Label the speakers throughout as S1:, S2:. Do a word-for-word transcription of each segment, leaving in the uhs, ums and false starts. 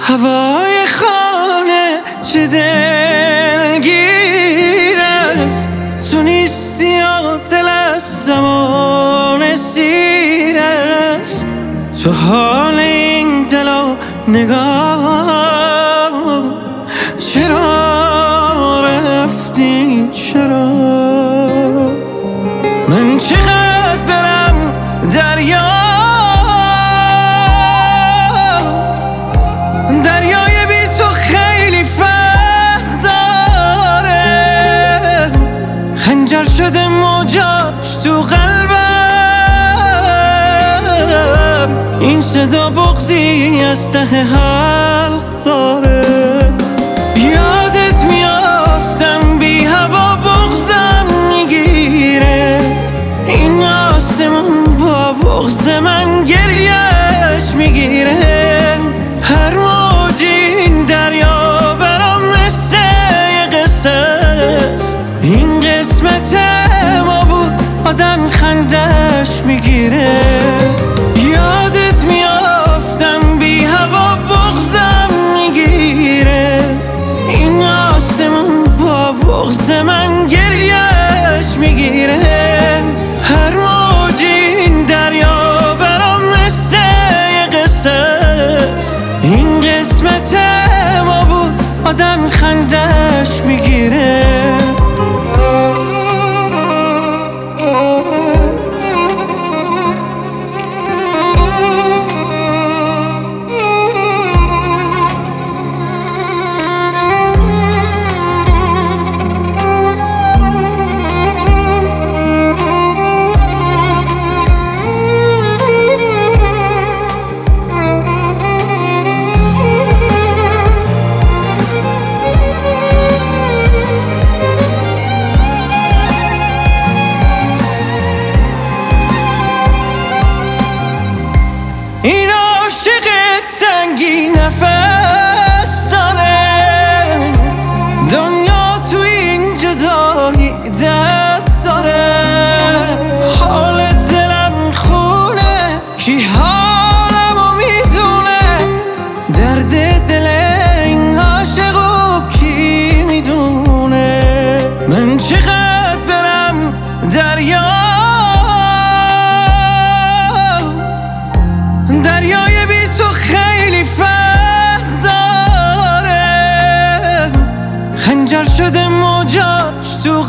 S1: هوای خانه چه دلگیر است، تو نیستی و دل از زمان سیر است. تو حال این دل و نگاه، چرا رفتی چرا؟ من چقدر برم دریا، دریای بی تو خیلی فرق داره. خنجر شده موجاش تو قلبم، این صدا بغضی از ته حلق داره. یادت میافتم بی هوا بغضم میگیره، این آسمون با بغض من گریهش میگیره. هر موج این دریا برام مثل یه قصه است، این قسمت ما بود آدم خندش میگیره. یادت میافتم بی هوا بغضم میگیره، این آسمون با بغض من گریهش میگیره. هر موج این دریا برام مثل یه قصه است، این قسمت ما بود آدم خندش میگیره. این عاشق تنگی نفس داره، دنیا تو این جدایی دست داره. حال دلم خونه، کی حالمو میدونه، درد دل این عاشقو کی میدونه. من چقدر برم دریا، دریای بی تو خیلی فرق داره. خنجر شده موجاش تو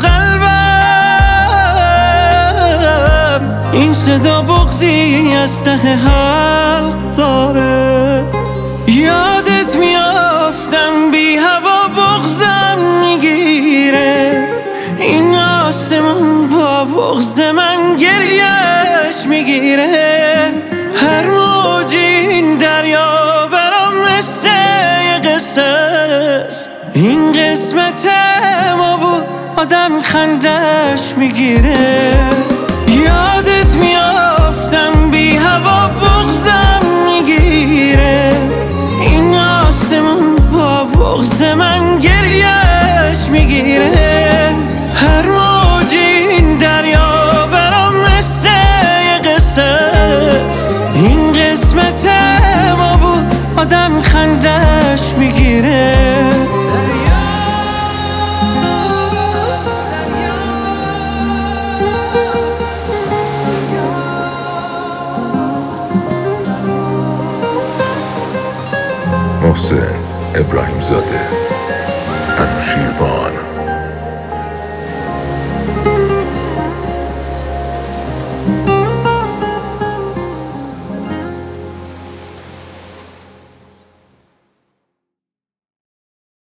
S1: قلبم، این صدا بغضی از ته حلق داره. یادت میافتم بی هوا بغضم میگیره، این آسمون با بغض من گریهش میگیره. هر موج این دریا برام مثل یه قصه است، این قسمت ما بود آدم خندش میگیره. یادت میافتم بی هوا بغضم میگیره، این آسمون با بغض من گریهش میگیره. هر موج این دریا برام مثل یه قصه است، این قسمت ما بود آدم خندش میگیره.
S2: محسن ابراهیم زاده، انوشیروان.